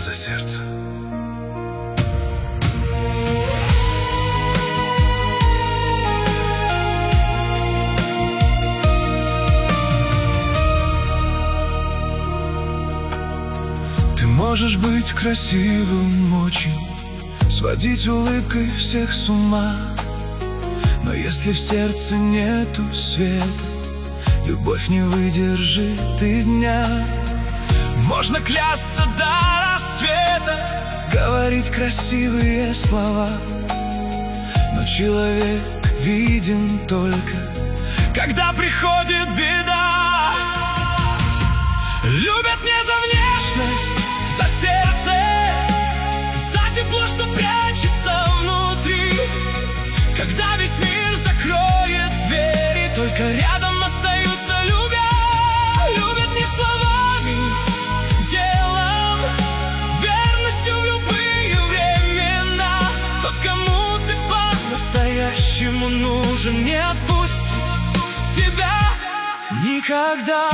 за сердце. Ты можешь быть красивым очень, сводить улыбкой всех с ума, но если в сердце нету света, любовь не выдержит и дня. Можно клясться до рассвета, говорить красивые слова, но человек виден только, когда приходит беда. Любят не за внешность, за сердце, за тепло, что прячется внутри. Когда весь мир закроет двери, только рядом остаются любя. Любят не словами, делом, верностью в любые времена. Тот, кому ты по-настоящему нужен, не отпустит тебя никогда.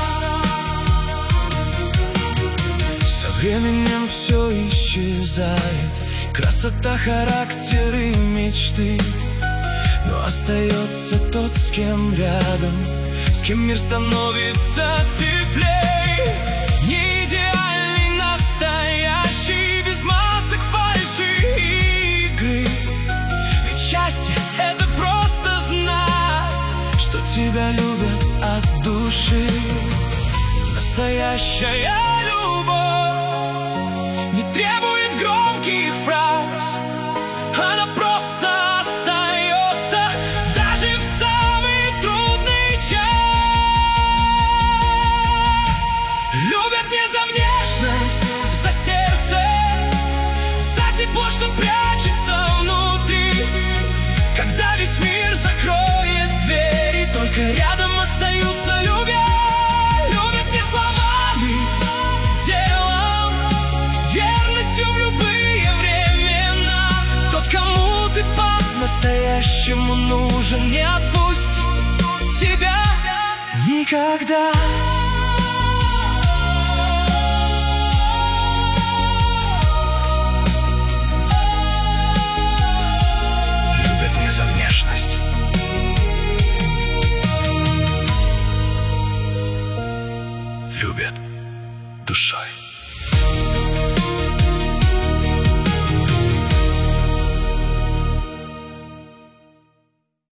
Со временем все исчезает, красота, характер и мечты, но остается тот, с кем рядом, с кем мир становится теплей. Не идеальный, настоящий, без масок, фальши и игры. Ведь счастье — это просто знать, что тебя любят от души. Настоящая любовь не требует громких фраз, она просто остается даже в самый трудный час. Любят не за внешность, за сердце, за тепло, что прячется внутри. Когда весь мир закроет двери, только рядом остаются любя. Любят не словами, делом, верностью в любые времена. Тот, кому ты по-настоящему нужен, не отпустит тебя никогда.